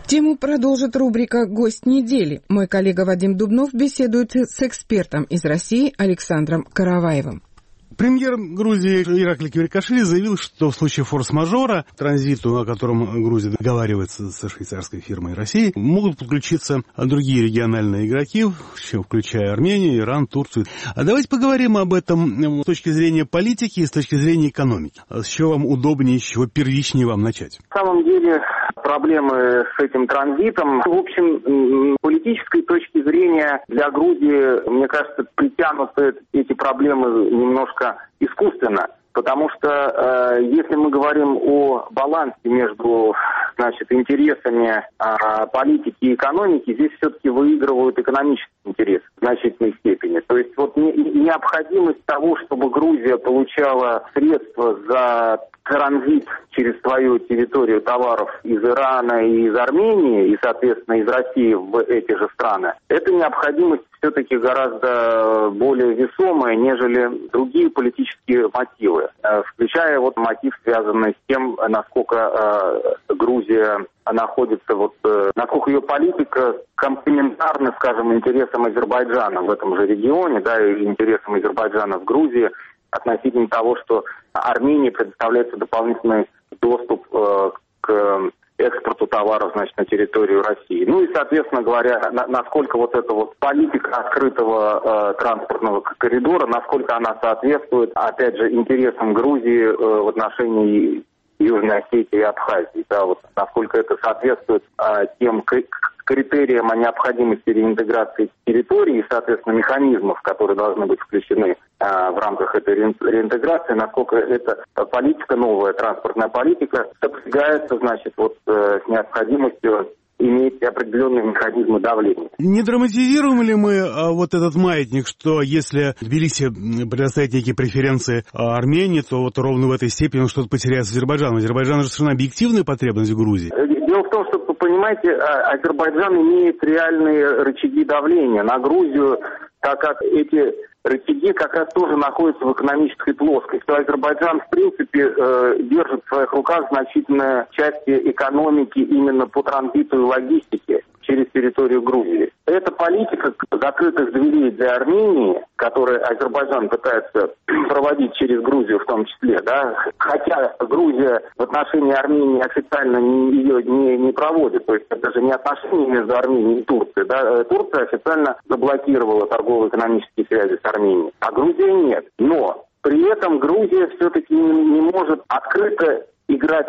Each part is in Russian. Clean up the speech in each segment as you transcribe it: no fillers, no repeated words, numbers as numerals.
Тему продолжит рубрика «Гость недели». Мой коллега Вадим Дубнов беседует с экспертом из России Александром Караваевым. Премьер Грузии Ираклий Кварикашвили заявил, что в случае форс-мажора транзиту, о котором Грузия договаривается со швейцарской фирмой России, могут подключиться другие региональные игроки, включая Армению, Иран, Турцию. А давайте поговорим об этом с точки зрения политики и с точки зрения экономики. С чего вам удобнее, с чего первичнее вам начать? На самом деле проблемы с этим транзитом, в общем, с политической точки зрения для Грузии, мне кажется, притянуты эти проблемы немножко искусственно. Потому что если мы говорим о балансе между, интересами политики и экономики, здесь все-таки выигрывают экономические интересы в значительной степени. То есть необходимость того, чтобы Грузия получала средства за транзит через свою территорию товаров из Ирана и из Армении, и, соответственно, из России в эти же страны, эта необходимость все-таки гораздо более весомая, нежели другие политические мотивы, включая мотив, связанный с тем, насколько Грузия находится, насколько ее политика комплементарна, скажем, интересам Азербайджана в этом же регионе, и интересам Азербайджана в Грузии, относительно того, что Армении предоставляется дополнительный доступ к экспорту товаров, на территорию России. Ну и, соответственно говоря, насколько эта политика открытого транспортного коридора, насколько она соответствует, опять же, интересам Грузии в отношении Южной Осетии и Абхазии, насколько это соответствует тем критериям о необходимости реинтеграции территории и, соответственно, механизмов, которые должны быть включены в рамках этой реинтеграции, насколько эта политика, новая транспортная политика, сопрягается, с необходимостью иметь определенные механизмы давления. Не драматизируем ли мы этот маятник, что если Тбилиси предоставит некие преференции Армении, то ровно в этой степени он что-то потеряет с Азербайджаном? Азербайджан же совершенно объективная потребность в Грузии. Дело в том, что, понимаете, Азербайджан имеет реальные рычаги давления на Грузию, так как эти рычаги как раз тоже находятся в экономической плоскости. Азербайджан, в принципе, держит в своих руках значительные части экономики именно по транзиту и логистике через территорию Грузии. Эта политика закрытых дверей для Армении, которую Азербайджан пытается проводить через Грузию в том числе, хотя Грузия в отношении Армении официально ее не проводит, то есть это же не отношения между Арменией и Турцией, Турция официально заблокировала торгово-экономические связи с Арменией, а Грузия нет. Но при этом Грузия все-таки не может открыто играть,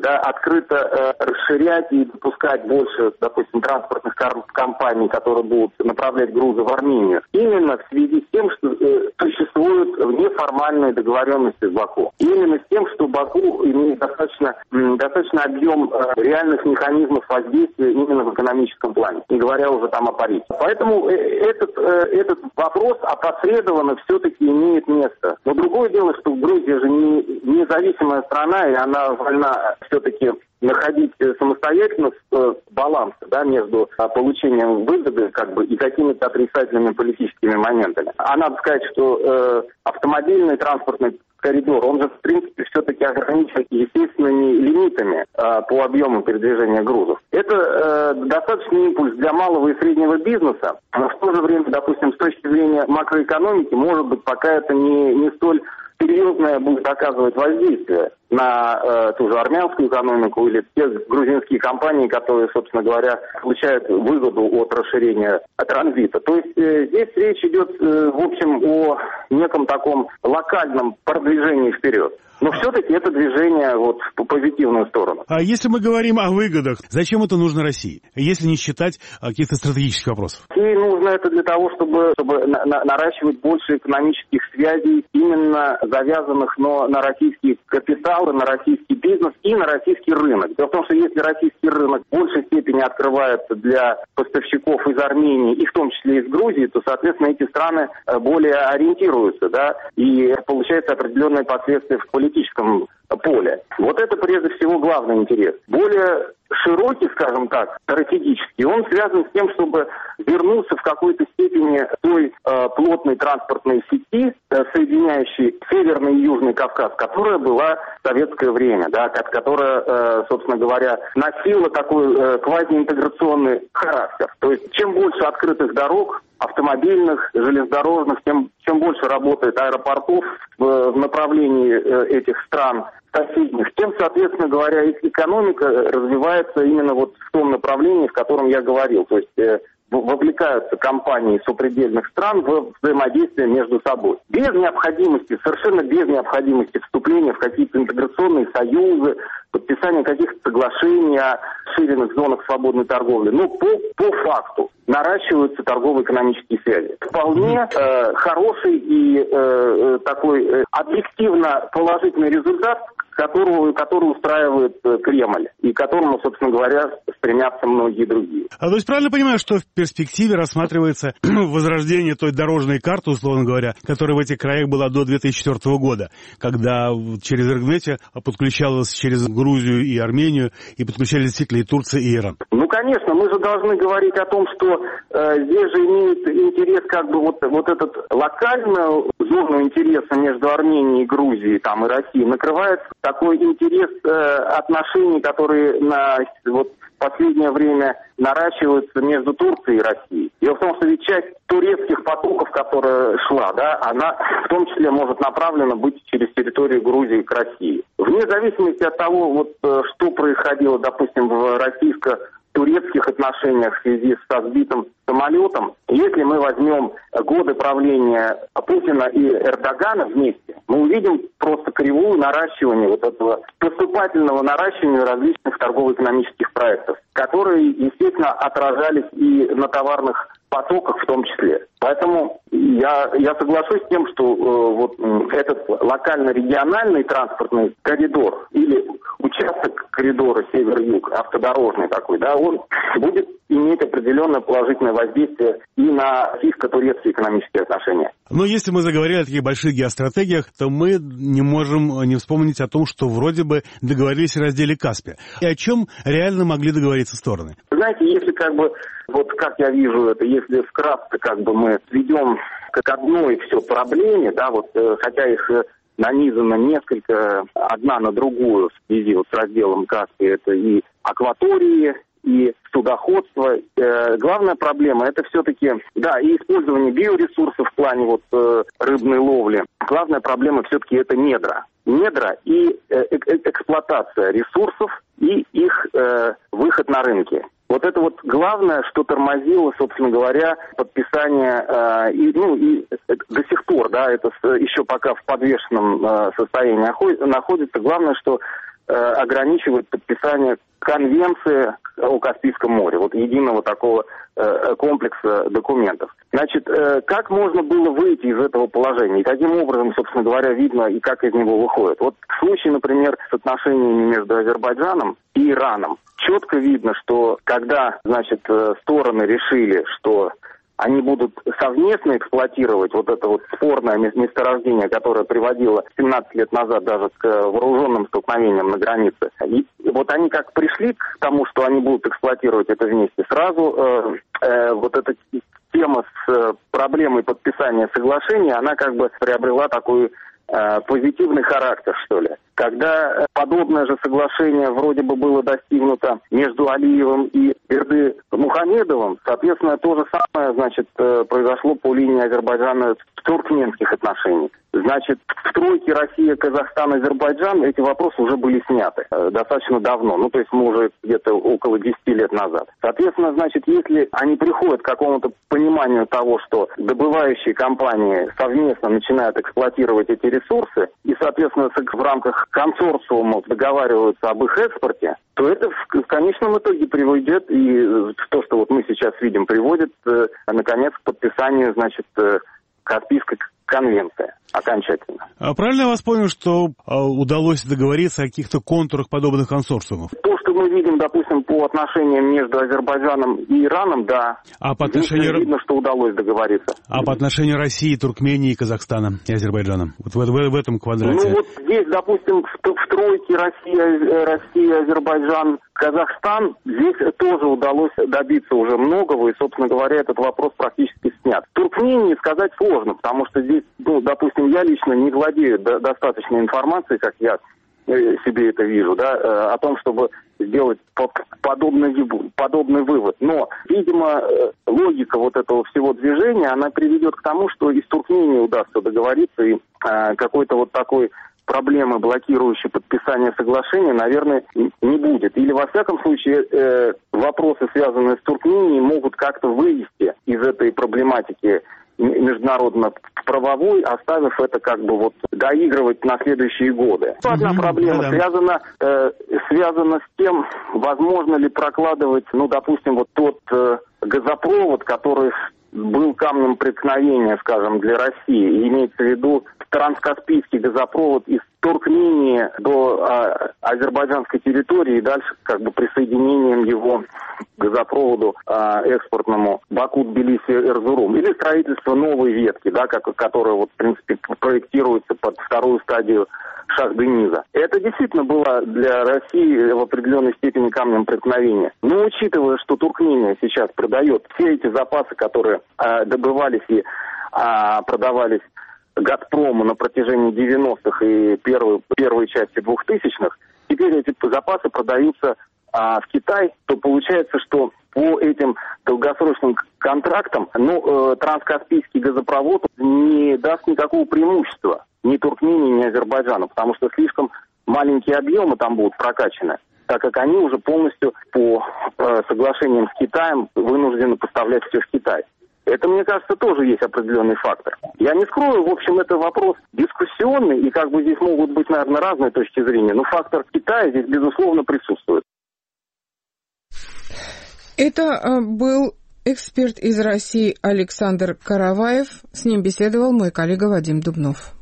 открыто расширять и допускать больше, допустим, транспортных компаний, которые будут направлять грузы в Армению. Именно в связи с тем, что существуют неформальные договоренности с Баку. Именно с тем, что Баку имеет достаточно объем реальных механизмов воздействия именно в экономическом плане, не говоря уже о политике. Поэтому этот вопрос опосредованно все-таки имеет место. Но другое дело, что Грузия же не независимая страна, и она вольна все-таки находить самостоятельно баланс между получением выгоды и какими-то отрицательными политическими моментами. А надо сказать, что автомобильный транспортный коридор, он же, в принципе, все-таки ограничен естественными лимитами по объему передвижения грузов. Это достаточный импульс для малого и среднего бизнеса, но в то же время, допустим, с точки зрения макроэкономики, может быть, пока это не столь серьезное будет оказывать воздействие на ту же армянскую экономику или те грузинские компании, которые, собственно говоря, получают выгоду от расширения транзита. То есть здесь речь идет, в общем, о неком таком локальном продвижении вперед. Но все-таки это движение в позитивную сторону. А если мы говорим о выгодах, зачем это нужно России, если не считать каких-то стратегических вопросов? России нужно это для того, чтобы наращивать больше экономических связей, именно завязанных на российские капиталы, на российский бизнес и на российский рынок. Дело в том, что если российский рынок в большей степени открывается для поставщиков из Армении, и в том числе из Грузии, то, соответственно, эти страны более ориентируются, и получается определенные последствия в политическом поле. Вот это прежде всего главный интерес. Более широкий, скажем так, стратегический, он связан с тем, чтобы вернуться в какой-то степени той плотной транспортной сети, соединяющей Северный и Южный Кавказ, которая была в советское время, да, которая, собственно говоря, носила такой квазиинтеграционный характер. То есть чем больше открытых дорог, автомобильных, железнодорожных, чем больше работает аэропортов в направлении этих стран соседних, тем, соответственно говоря, их экономика развивается именно вот в том направлении, в котором я говорил. То есть вовлекаются компании сопредельных стран в взаимодействие между собой. Без необходимости, совершенно без необходимости вступления в какие-то интеграционные союзы, подписания каких-то соглашений о расширенных зонах свободной торговли. Но по факту наращиваются торгово-экономические связи. Вполне хороший и такой объективно положительный результат, который устраивает Кремль, и к которому, собственно говоря, стремятся многие другие. То есть правильно понимаю, что в перспективе рассматривается возрождение той дорожной карты, условно говоря, которая в этих краях была до 2004 года, когда через Эргнете подключалась через Грузию и Армению, и подключались действительно и Турция, и Иран? Ну, конечно, мы же должны говорить о том, что здесь же имеет интерес как бы вот этот локальную зону интереса между Арменией и Грузией, там, и Россией, накрывается такой интерес отношений, которые в последнее время наращиваются между Турцией и Россией. Дело в том, что ведь часть турецких потоков, которая шла, да, она в том числе может направлена быть через территорию Грузии к России. Вне зависимости от того, что происходило, допустим, в российско-турецких отношениях в связи со сбитым самолетом, если мы возьмем годы правления Путина и Эрдогана вместе, мы увидим просто кривую наращивания вот этого поступательного наращивания различных торгово-экономических проектов, которые, естественно, отражались и на товарных потоках в том числе. Поэтому я соглашусь с тем, что этот локально-региональный транспортный коридор или участок коридора север-юг, автодорожный такой, да, он будет иметь определенное положительное воздействие и на российско-турецкие экономические отношения. Но если мы заговорили о таких больших геостратегиях, то мы не можем не вспомнить о том, что вроде бы договорились о разделе Каспия. И о чем реально могли договориться стороны? Вы знаете, если как я вижу это, если вкратце мы сведем к одной все проблеме, да, хотя их нанизано несколько, одна на другую в связи с разделом Каспия, это и акватории, и судоходство. Главная проблема — это все-таки, и использование биоресурсов в плане рыбной ловли. Главная проблема все-таки это недра. Недра и эксплуатация ресурсов и их выход на рынки. Вот это главное, что тормозило, собственно говоря, подписание, и до сих пор, это еще пока в подвешенном состоянии находится. Главное, что ограничивает подписание конвенции о Каспийском море, единого такого комплекса документов. Значит, как можно было выйти из этого положения? И каким образом, собственно говоря, видно и как из него выходит? В случае, например, с отношениями между Азербайджаном и Ираном, четко видно, что когда, стороны решили, что они будут совместно эксплуатировать это спорное месторождение, которое приводило 17 лет назад даже к вооруженным столкновениям на границе. И они как пришли к тому, что они будут эксплуатировать это вместе, сразу эта тема с проблемой подписания соглашения, она приобрела такой позитивный характер, что ли. Когда подобное же соглашение вроде бы было достигнуто между Алиевым и Берды Мухамедовым, соответственно, то же самое, произошло по линии Азербайджана в туркменских отношениях. В тройке Россия, Казахстан, Азербайджан эти вопросы уже были сняты достаточно давно. То есть мы уже где-то около 10 лет назад. Соответственно, если они приходят к какому-то пониманию того, что добывающие компании совместно начинают эксплуатировать эти ресурсы и, соответственно, в рамках консорциумов договариваются об их экспорте, то это в конечном итоге приведет, и то, что мы сейчас видим, приводит, наконец, к подписанию, конвенция окончательно. А правильно я вас понял, что удалось договориться о каких-то контурах подобных консорциумов? То, что мы видим, допустим, по отношениям между Азербайджаном и Ираном, да. А по отношению... видно, что удалось договориться. А по отношению России, Туркмении, Казахстана и Азербайджана? Вот в этом квадрате. Ну вот здесь, допустим, в тройке Россия, Азербайджан, Казахстан, здесь тоже удалось добиться уже многого, и, собственно говоря, этот вопрос практически снят. В Туркмении сказать сложно, потому что здесь, допустим, я лично не владею достаточной информацией, как я себе это вижу, да, о том, чтобы сделать подобный вывод. Но, видимо, логика вот этого всего движения, она приведет к тому, что из Туркмении удастся договориться, и какой-то вот такой проблемы, блокирующей подписание соглашения, наверное, не будет. Или, во всяком случае, вопросы, связанные с Туркменией, могут как-то вывести из этой проблематики международно-правовой, оставив это как бы вот доигрывать на следующие годы. Одна проблема связана с тем, возможно ли прокладывать, допустим, вот тот газопровод, который был камнем преткновения, скажем, для России. И имеется в виду транскаспийский газопровод из Туркмении до азербайджанской территории и дальше как бы присоединением его к газопроводу экспортному Баку-Тбилиси-Эрзурум. Или строительство новой ветки, да, которая вот, в принципе, проектируется под вторую стадию Шах-Дениза. Это действительно было для России в определенной степени камнем преткновения. Но учитывая, что Туркмения сейчас продает все эти запасы, которые добывались и продавались «Газпрому» на протяжении 90-х и первой части 2000-х, теперь эти запасы продаются в Китай, то получается, что по этим долгосрочным контрактам транскаспийский газопровод не даст никакого преимущества ни Туркмении, ни Азербайджану, потому что слишком маленькие объемы там будут прокачаны, так как они уже полностью по соглашениям с Китаем вынуждены поставлять все в Китай. Это, мне кажется, тоже есть определенный фактор. Я не скрою, в общем, это вопрос дискуссионный, и как бы здесь могут быть, наверное, разные точки зрения, но фактор Китая здесь, безусловно, присутствует. Это был эксперт из России Александр Караваев. С ним беседовал мой коллега Вадим Дубнов.